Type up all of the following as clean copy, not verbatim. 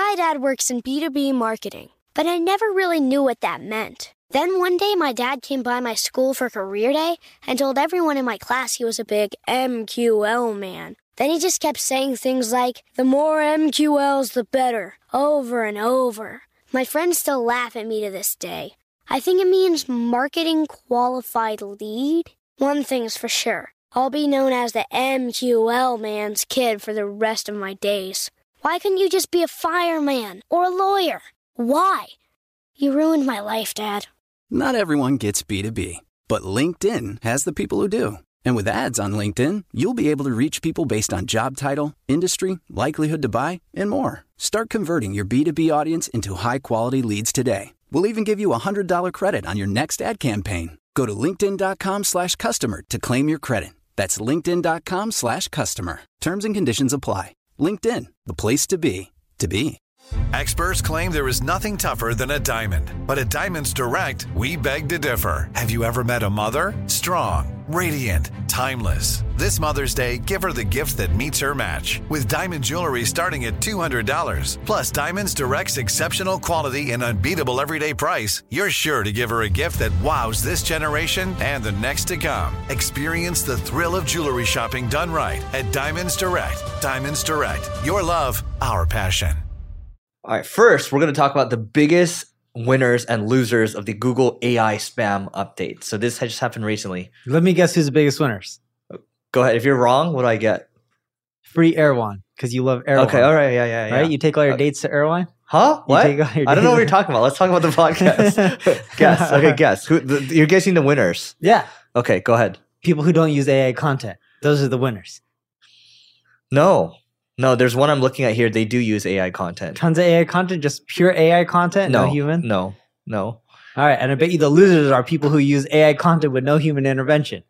My dad works in B2B marketing, but I never really knew what that meant. Then one day my dad came by my school for career day and told everyone in my class he was a big MQL man. Then he just kept saying things like, the more MQLs, the better, over and over. My friends still laugh at me to this day. I think it means marketing qualified lead. One thing's for sure. I'll be known as the MQL man's kid for the rest of my days. Why couldn't you just be a fireman or a lawyer? Why? You ruined my life, Dad. Not everyone gets B2B, but LinkedIn has the people who do. And with ads on LinkedIn, you'll be able to reach people based on job title, industry, likelihood to buy, and more. Start converting your B2B audience into high-quality leads today. We'll even give you a $100 credit on your next ad campaign. Go to linkedin.com/customer to claim your credit. That's linkedin.com/customer. Terms and conditions apply. LinkedIn, the place to be, to be. Experts claim there is nothing tougher than a diamond. But at Diamonds Direct, we beg to differ. Have you ever met a mother? Strong, radiant, timeless. This Mother's Day, give her the gift that meets her match. With diamond jewelry starting at $200. Plus Diamonds Direct's exceptional quality and unbeatable everyday price, you're sure to give her a gift that wows this generation and the next to come. Experience the thrill of jewelry shopping done right at Diamonds Direct. Diamonds Direct. Your love, our passion. All right, first, we're going to talk about the biggest winners and losers of the Google AI spam update. So this has just happened recently. Let me guess who's the biggest winners. Go ahead. If you're wrong, what do I get? Free Erewhon, because you love Erewhon. Okay, all right, yeah. Right? You take all your dates to Erewhon? Huh? What? I don't know what you're talking about. Let's talk about the podcast. Guess. Okay, guess. You're guessing the winners. Yeah. Okay, go ahead. People who don't use AI content. Those are the winners. No, there's one I'm looking at here. They do use AI content. Tons of AI content? Just pure AI content? No human? No. All right, and I bet you the losers are people who use AI content with no human intervention.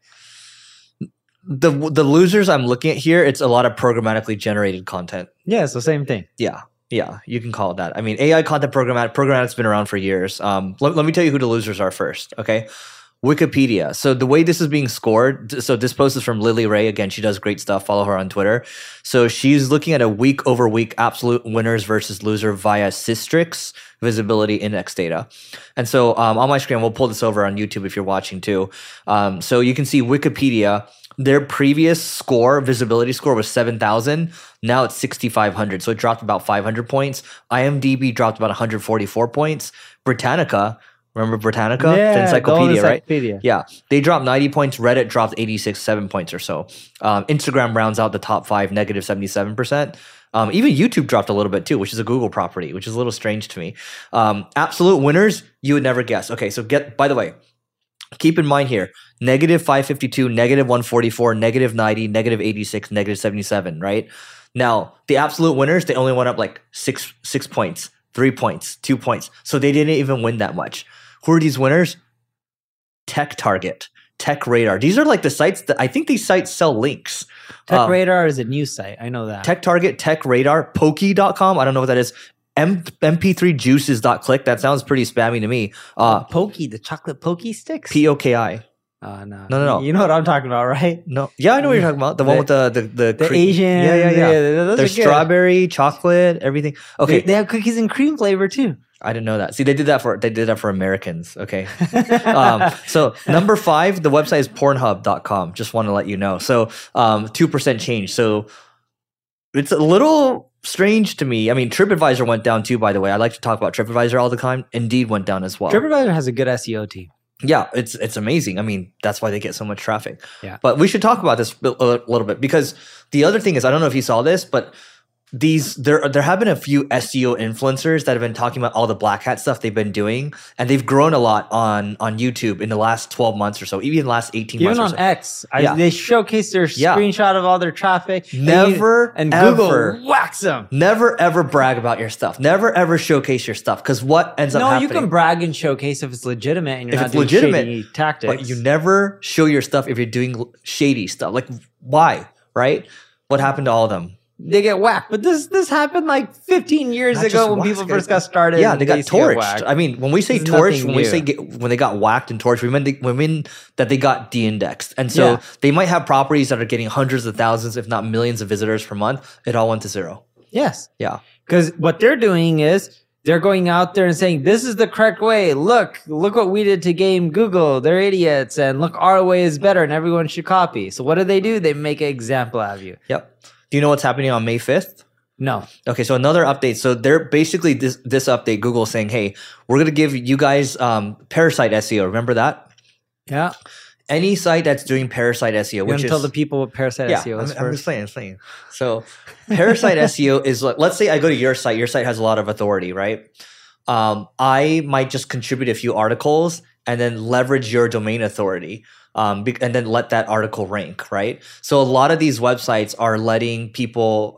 The losers I'm looking at here, it's a lot of programmatically generated content. Yeah, so same thing. Yeah, you can call it that. I mean, AI content programmatic's been around for years. Let me tell you who the losers are first, okay? Wikipedia. So the way this is being scored, so this post is from Lily Ray. Again, she does great stuff. Follow her on Twitter. So she's looking at a week over week absolute winners versus loser via Systrix visibility index data. And so on my screen, we'll pull this over on YouTube if you're watching too. So you can see Wikipedia, their previous score, visibility score was 7,000. Now it's 6,500. So it dropped about 500 points. IMDb dropped about 144 points. Britannica, remember Britannica? Yeah, the encyclopedia, right? Encyclopedia. Yeah. They dropped 90 points. Reddit dropped 7 points or so. Instagram rounds out the top 5, negative 77%. Even YouTube dropped a little bit too, which is a Google property, which is a little strange to me. Absolute winners, you would never guess. Okay, so by the way, keep in mind here, negative 552, negative 144, negative 90, negative 86, negative 77, right? Now, the absolute winners, they only went up like 6 points, 3 points, 2 points. So they didn't even win that much. Who are these winners? TechTarget, TechRadar. These are like the sites that I think these sites sell links. TechRadar is a news site. I know that. TechTarget, TechRadar, Pokey.com. I don't know what that is. MP3juices.click. That sounds pretty spammy to me. Pokey, the chocolate Pokey sticks? POKI. No. You know what I'm talking about, right? No. Yeah, I know what you're talking about. The one with the Asian. Yeah. There's strawberry, chocolate, everything. Okay. They have cookies and cream flavor too. I didn't know that. See, they did that for Americans. Okay. So number 5, the website is Pornhub.com. Just want to let you know. So 2% change. So it's a little strange to me. I mean, TripAdvisor went down too, by the way. I like to talk about TripAdvisor all the time. Indeed went down as well. TripAdvisor has a good SEO team. Yeah, it's amazing. I mean, that's why they get so much traffic. Yeah. But we should talk about this a little bit, because the other thing is, I don't know if you saw this, but there have been a few SEO influencers that have been talking about all the black hat stuff they've been doing, and they've grown a lot on YouTube in the last 12 months or so, even the last 18 months or so. Even on X. They showcase their screenshot of all their traffic. And Google whacks them. Never ever brag about your stuff. Never ever showcase your stuff, because what ends up happening? No, you can brag and showcase if it's legitimate and you're not doing shady tactics. But you never show your stuff if you're doing shady stuff. Like, why? Right? What happened to all of them? They get whacked. But this happened like 15 years ago when people first got started. Yeah, they got torched. I mean, when we say torched, when they got whacked and torched, we mean that they got de-indexed. And so they might have properties that are getting hundreds of thousands, if not millions of visitors per month. It all went to zero. Yes. Yeah. Because what they're doing is they're going out there and saying, this is the correct way. Look what we did to game Google. They're idiots. And look, our way is better and everyone should copy. So what do? They make an example out of you. Yep. Do you know what's happening on May 5th? No. Okay, so another update. So they're basically this update, Google saying, hey, we're going to give you guys Parasite SEO. Remember that? Yeah. Any site that's doing Parasite SEO, which is... tell the people what Parasite SEO is I'm just saying. So Parasite SEO is like, let's say I go to your site has a lot of authority, right? I might just contribute a few articles and then leverage your domain authority. And then let that article rank, right? So a lot of these websites are letting people,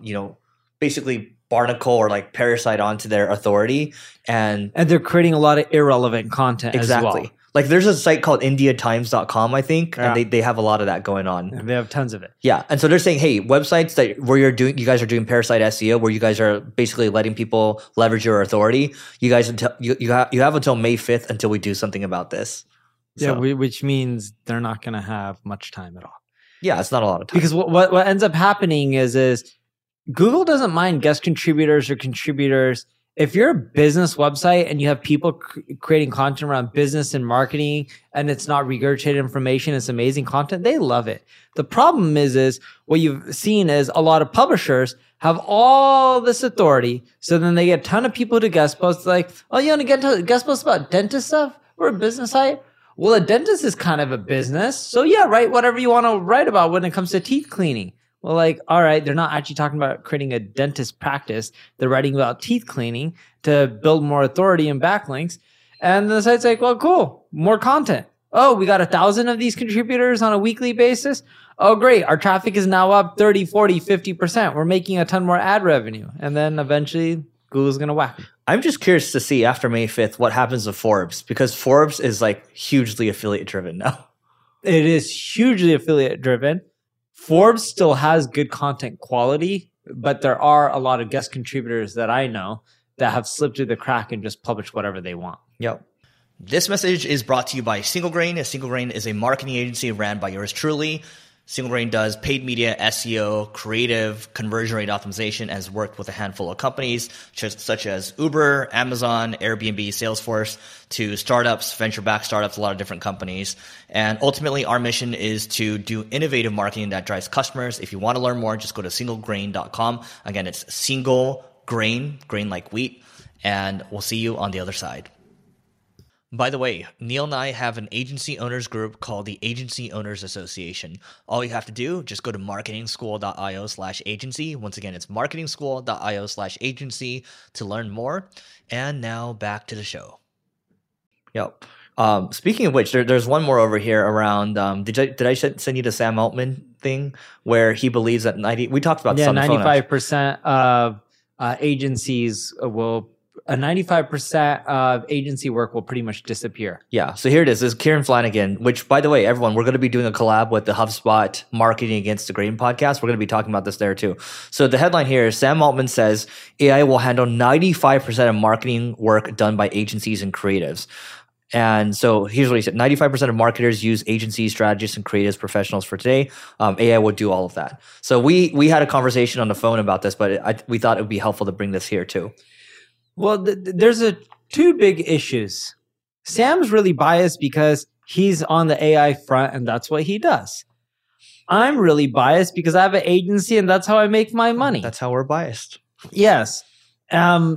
basically barnacle or like parasite onto their authority, and they're creating a lot of irrelevant content exactly. as well. Like there's a site called IndiaTimes.com, I think, and they have a lot of that going on. And they have tons of it. Yeah, and so they're saying, hey, websites where you guys are doing Parasite SEO, where you guys are basically letting people leverage your authority. You guys you have until May 5th until we do something about this. Yeah, which means they're not going to have much time at all. Yeah, it's not a lot of time. Because what ends up happening is Google doesn't mind guest contributors or contributors. If you're a business website and you have people creating content around business and marketing and it's not regurgitated information, it's amazing content, they love it. The problem is what you've seen is a lot of publishers have all this authority. So then they get a ton of people to guest post like, oh, you want to get to guest post about dentist stuff? We're a business site. Well, a dentist is kind of a business. So yeah, write whatever you want to write about when it comes to teeth cleaning. Well, like, all right, they're not actually talking about creating a dentist practice. They're writing about teeth cleaning to build more authority and backlinks. And the site's like, well, cool, more content. Oh, we got 1,000 of these contributors on a weekly basis. Oh, great. Our traffic is now up 30, 40, 50%. We're making a ton more ad revenue. And then eventually Google's going to whack them. I'm just curious to see after May 5th what happens to Forbes, because Forbes is like hugely affiliate driven now. It is hugely affiliate driven. Forbes still has good content quality, but there are a lot of guest contributors that I know that have slipped through the crack and just publish whatever they want. Yep. This message is brought to you by Single Grain. Single Grain is a marketing agency ran by yours truly. Single Grain does paid media, SEO, creative, conversion rate optimization, and has worked with a handful of companies such as Uber, Amazon, Airbnb, Salesforce, to startups, venture-backed startups, a lot of different companies. And ultimately, our mission is to do innovative marketing that drives customers. If you want to learn more, just go to singlegrain.com. Again, it's single grain like wheat, and we'll see you on the other side. By the way, Neil and I have an agency owners group called the Agency Owners Association. All you have to do, just go to marketingschool.io/agency. Once again, it's marketingschool.io/agency to learn more. And now back to the show. Yep. Speaking of which, there's one more over here around. Did I send you the Sam Altman thing where he believes that we talked about this on the phone. 95% of agencies will. 95% of agency work will pretty much disappear. Yeah. So here it is. This is Kieran Flanagan, which, by the way, everyone, we're going to be doing a collab with the HubSpot Marketing Against the Grain podcast. We're going to be talking about this there too. So the headline here is Sam Altman says AI will handle 95% of marketing work done by agencies and creatives. And so here's what he said. 95% of marketers use agencies, strategists, and creatives professionals for today. AI will do all of that. So we had a conversation on the phone about this, but we thought it would be helpful to bring this here too. Well, there's two big issues. Sam's really biased because he's on the AI front and that's what he does. I'm really biased because I have an agency and that's how I make my money. That's how we're biased. Yes. The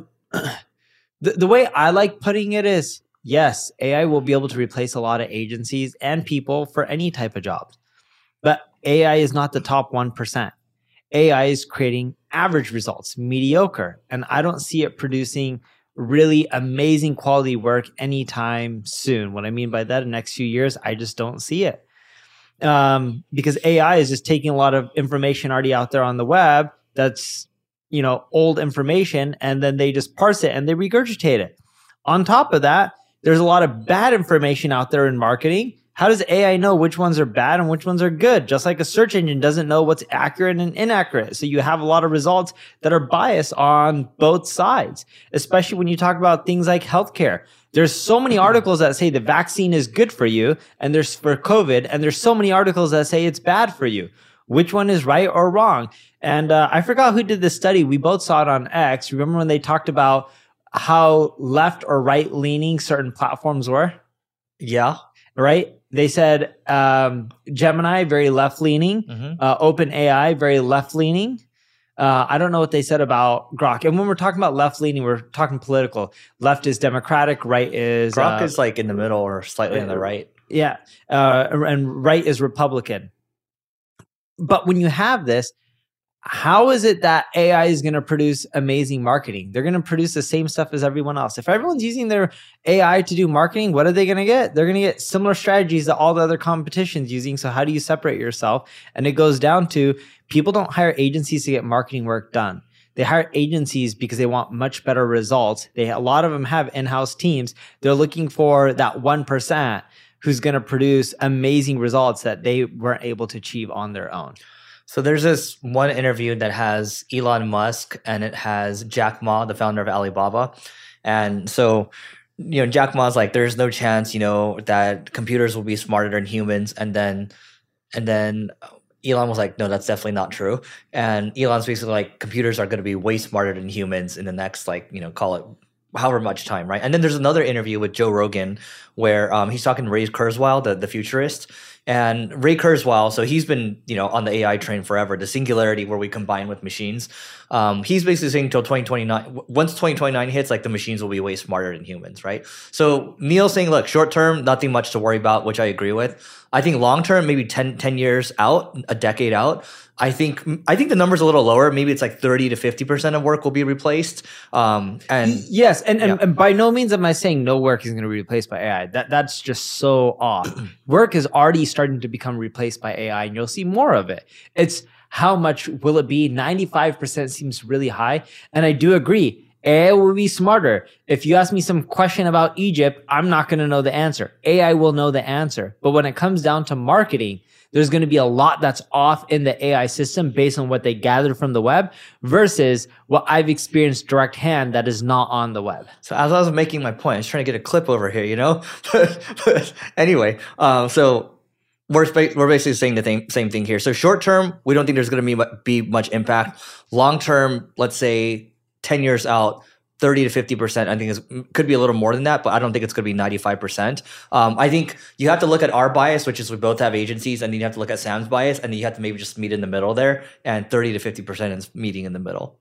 way I like putting it is, yes, AI will be able to replace a lot of agencies and people for any type of job. But AI is not the top 1%. AI is creating average results, mediocre. And I don't see it producing really amazing quality work anytime soon. What I mean by that, in the next few years, I just don't see it. Because AI is just taking a lot of information already out there on the web that's, old information, and then they just parse it and they regurgitate it. On top of that, there's a lot of bad information out there in marketing. How does AI know which ones are bad and which ones are good? Just like a search engine doesn't know what's accurate and inaccurate. So you have a lot of results that are biased on both sides, especially when you talk about things like healthcare. There's so many articles that say the vaccine is good for you and there's for COVID, and there's so many articles that say it's bad for you. which one is right or wrong. And I forgot who did this study. We both saw it on X. Remember when they talked about how left or right leaning certain platforms were? Yeah. Right? They said Gemini, very left leaning. OpenAI, very left leaning. I don't know what they said about Grok. And when we're talking about left leaning, we're talking political. Left is Democratic, right is Grok is like in the middle or slightly on the right. Yeah. And right is Republican. But when you have this, how is it that AI is going to produce amazing marketing? They're going to produce the same stuff as everyone else. If everyone's using their AI to do marketing, what are they going to get? They're going to get similar strategies that all the other competition's using. So how do you separate yourself? And it goes down to people don't hire agencies to get marketing work done. They hire agencies because they want much better results. A lot of them have in-house teams. They're looking for that 1% who's going to produce amazing results that they weren't able to achieve on their own. So there's this one interview that has Elon Musk and it has Jack Ma, the founder of Alibaba. And so, Jack Ma's like, there's no chance, that computers will be smarter than humans. And then Elon was like, no, that's definitely not true. And Elon's basically like, computers are going to be way smarter than humans in the next, call it however much time, right? And then there's another interview with Joe Rogan where he's talking to Ray Kurzweil, the futurist. And Ray Kurzweil, so he's been, on the AI train forever, the singularity where we combine with machines. He's basically saying until 2029, once 2029 hits, the machines will be way smarter than humans, right? So Neil's saying, look, short term, nothing much to worry about, which I agree with. I think long term, maybe 10 years out, a decade out, I think the number's a little lower. Maybe it's 30 to 50% of work will be replaced. Yes, and by no means am I saying no work is going to be replaced by AI. That's just so off. Work is already starting to become replaced by AI, and you'll see more of it. It's how much will it be? 95% seems really high, and I do agree. AI will be smarter. If you ask me some question about Egypt, I'm not going to know the answer. AI will know the answer. But when it comes down to marketing, there's going to be a lot that's off in the AI system based on what they gathered from the web versus what I've experienced direct hand that is not on the web. So as I was making my point, I was trying to get a clip over here, but anyway, so we're basically saying the same thing here. So short term, we don't think there's going to be much impact. Long term, let's say 10 years out, 30 to 50%, I think could be a little more than that, but I don't think it's going to be 95%. I think you have to look at our bias, which is we both have agencies, and then you have to look at Sam's bias, and then you have to maybe just meet in the middle there, and 30 to 50% is meeting in the middle.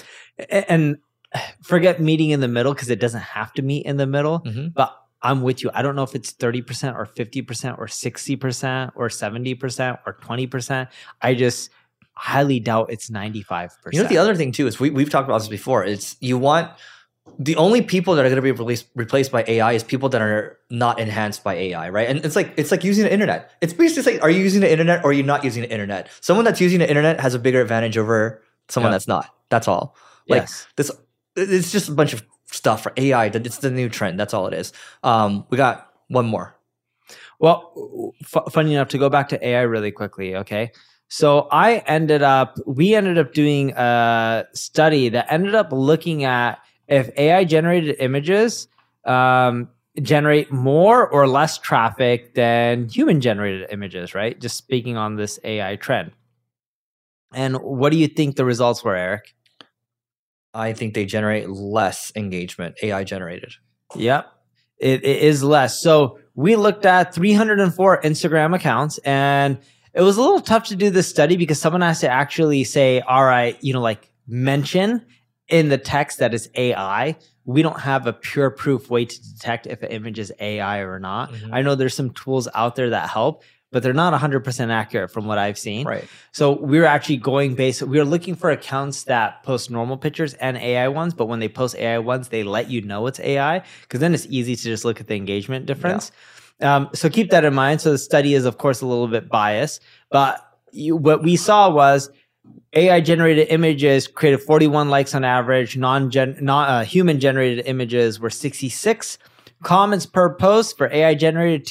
And forget meeting in the middle because it doesn't have to meet in the middle, but I'm with you. I don't know if it's 30% or 50% or 60% or 70% or 20%. I just highly doubt it's 95%. The other thing too is we've talked about this before. It's the only people that are going to be replaced by AI is people that are not enhanced by AI, right? And it's like using the internet. It's basically are you using the internet or are you not using the internet? Someone that's using the internet has a bigger advantage over someone that's not. That's all. Yes. It's just a bunch of stuff for AI. It's the new trend. That's all it is. We got one more. Well, funny enough, to go back to AI really quickly, okay? So we ended up doing a study that ended up looking at if AI generated images generate more or less traffic than human generated images, right? Just speaking on this AI trend. And what do you think the results were, Eric? I think they generate less engagement, AI generated. Yep, it is less. So we looked at 304 Instagram accounts, and it was a little tough to do this study because someone has to actually say, all right, mention in the text that it's AI. We don't have a pure proof way to detect if an image is AI or not. I know there's some tools out there that help, but they're not 100% accurate from what I've seen. Right. So we're actually we were looking for accounts that post normal pictures and AI ones, but when they post AI ones, they let you know it's AI because then it's easy to just look at the engagement difference. Yeah. So keep that in mind. So the study is, of course, a little bit biased, but what we saw was AI-generated images created 41 likes on average. Human-generated images were 66. Comments per post for AI-generated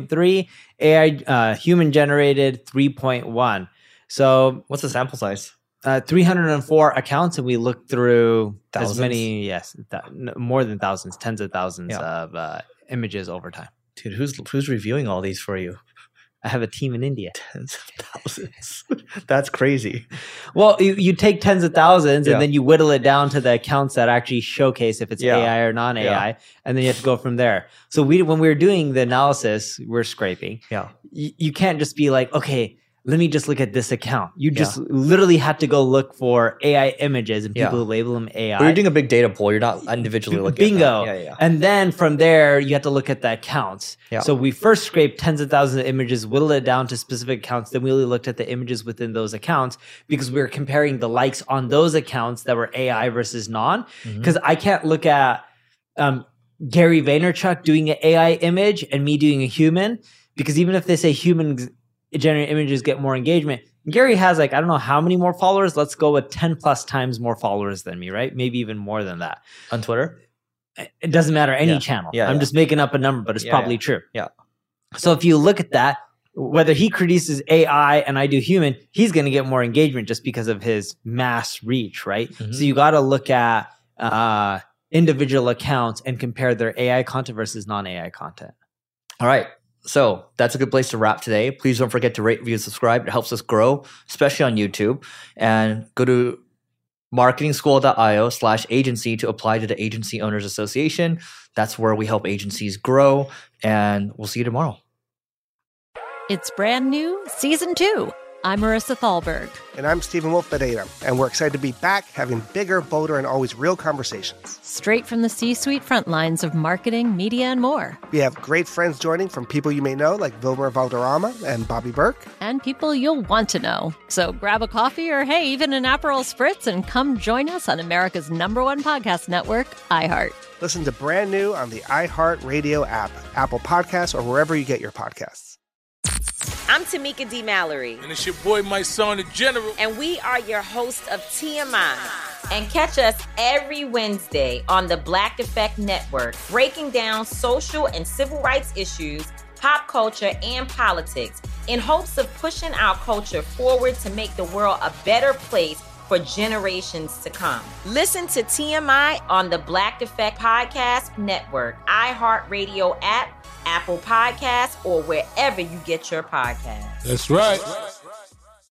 2.3. Human-generated 3.1. So what's the sample size? 304 accounts, and we looked through thousands? As many, more than thousands, tens of thousands of images over time. Dude, who's reviewing all these for you? I have a team in India. Tens of thousands. That's crazy. Well, you take tens of thousands Yeah. and then you whittle it down to the accounts that actually showcase if it's Yeah. AI or non-AI, Yeah. and then you have to go from there. So when we were doing the analysis, we're scraping. Yeah. You can't just be like, okay, let me just look at this account. You just literally had to go look for AI images and people Yeah. label them AI. But you're doing a big data pool. You're not individually looking Bingo. at that. Yeah. And then from there, you have to look at the accounts. Yeah. So we first scraped tens of thousands of images, whittled it down to specific accounts. Then we really looked at the images within those accounts because we were comparing the likes on those accounts that were AI versus non. Because I can't look at Gary Vaynerchuk doing an AI image and me doing a human, because even if they say human generated images get more engagement, Gary has like, I don't know how many more followers. Let's go with 10 plus times more followers than me, right? Maybe even more than that. On Twitter? It doesn't matter, any Yeah. channel. Yeah, I'm yeah. just making up a number, but it's Yeah, probably yeah. true. Yeah. So if you look at that, whether he produces AI and I do human, he's going to get more engagement just because of his mass reach, right? Mhm. So you got to look at individual accounts and compare their AI content versus non-AI content. All right. So that's a good place to wrap today. Please don't forget to rate, review, subscribe. It helps us grow, especially on YouTube. And go to marketingschool.io/agency to apply to the Agency Owners Association. That's where we help agencies grow. And we'll see you tomorrow. It's brand new, season 2. I'm Marissa Thalberg. And I'm Stephen Wolf Pereira, and we're excited to be back having bigger, bolder, and always real conversations. Straight from the C-suite front lines of marketing, media, and more. We have great friends joining from people you may know, like Vilmer Valderrama and Bobby Burke. And people you'll want to know. So grab a coffee or, hey, even an Aperol Spritz and come join us on America's #1 podcast network, iHeart. Listen to Brand New on the iHeartRadio app, Apple Podcasts, or wherever you get your podcasts. I'm Tamika D. Mallory. And it's your boy, my son, the General. And we are your hosts of TMI. And catch us every Wednesday on the Black Effect Network, breaking down social and civil rights issues, pop culture, and politics in hopes of pushing our culture forward to make the world a better place for generations to come. Listen to TMI on the Black Effect Podcast Network, iHeartRadio app, Apple Podcasts, or wherever you get your podcasts. That's right.